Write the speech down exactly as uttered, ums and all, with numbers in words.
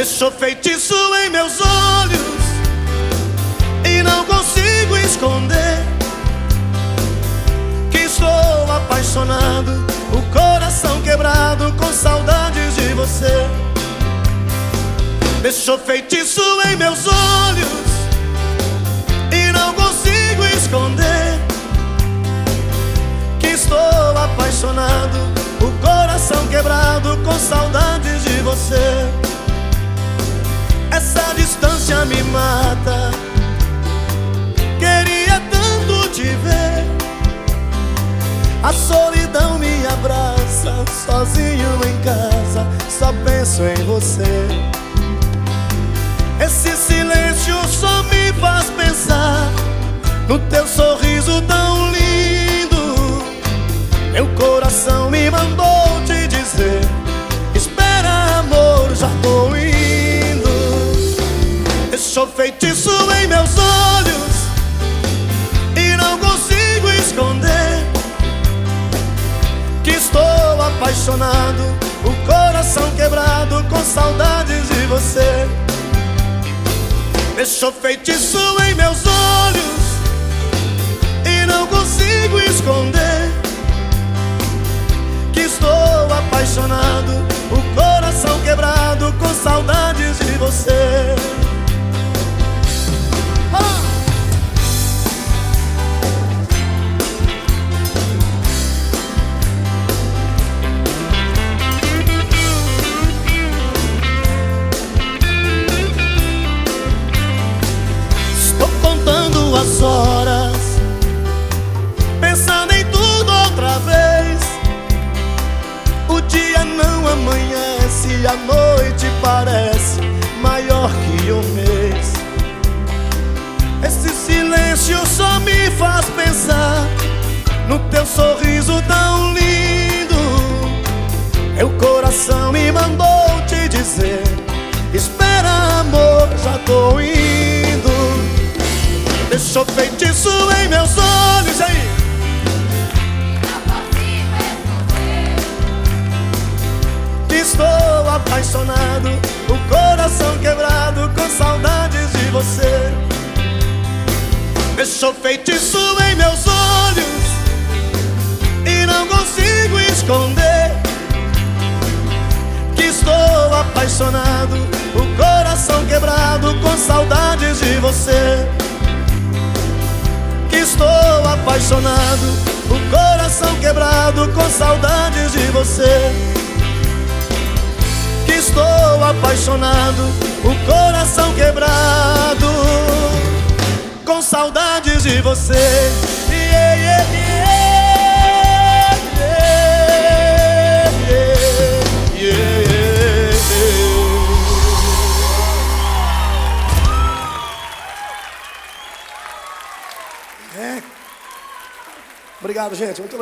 Deixou feitiço em meus olhos e não consigo esconder que estou apaixonado, o coração quebrado com saudades de você. Deixou feitiço em meus olhos e não consigo esconder que estou apaixonado, o coração quebrado com saudades de você. Essa distância me mata, queria tanto te ver. A solidão me abraça, sozinho em casa, só penso em você. Esse silêncio só me faz pensar no teu sorriso tão lindo. Meu coração me mandou te dizer: espera, amor, já tô indo. Deixou feitiço em meus olhos e não consigo esconder que estou apaixonado, o coração quebrado com saudades de você. Deixou feitiço em meus olhos e não consigo esconder que estou apaixonado, o coração quebrado com saudades de você. As horas, pensando em tudo outra vez. O dia não amanhece, a noite parece maior que um mês. Esse silêncio só me faz pensar no teu sorriso tão lindo. Meu coração me mandou te dizer: espera, amor, já tô indo. Deixou feitiço em meus olhos aí. Não consigo esconder que estou apaixonado, o coração quebrado com saudades de você. Deixou feitiço em meus olhos e não consigo esconder que estou apaixonado, o coração quebrado com saudades de você. Que estou apaixonado, o coração quebrado com saudades de você. Que estou apaixonado, o coração quebrado com saudades de você. Yeah, yeah, yeah, yeah, yeah, yeah. É. Obrigado, gente. Muito obrigado.